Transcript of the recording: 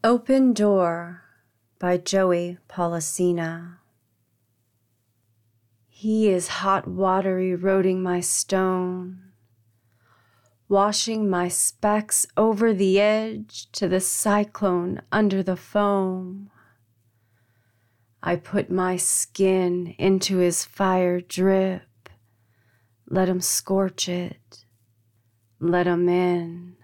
Open Door by Joey Polisena. He is hot water eroding my stone, washing my specks over the edge to the cyclone under the foam. I put my skin into his fire drip, let him scorch it, let him in.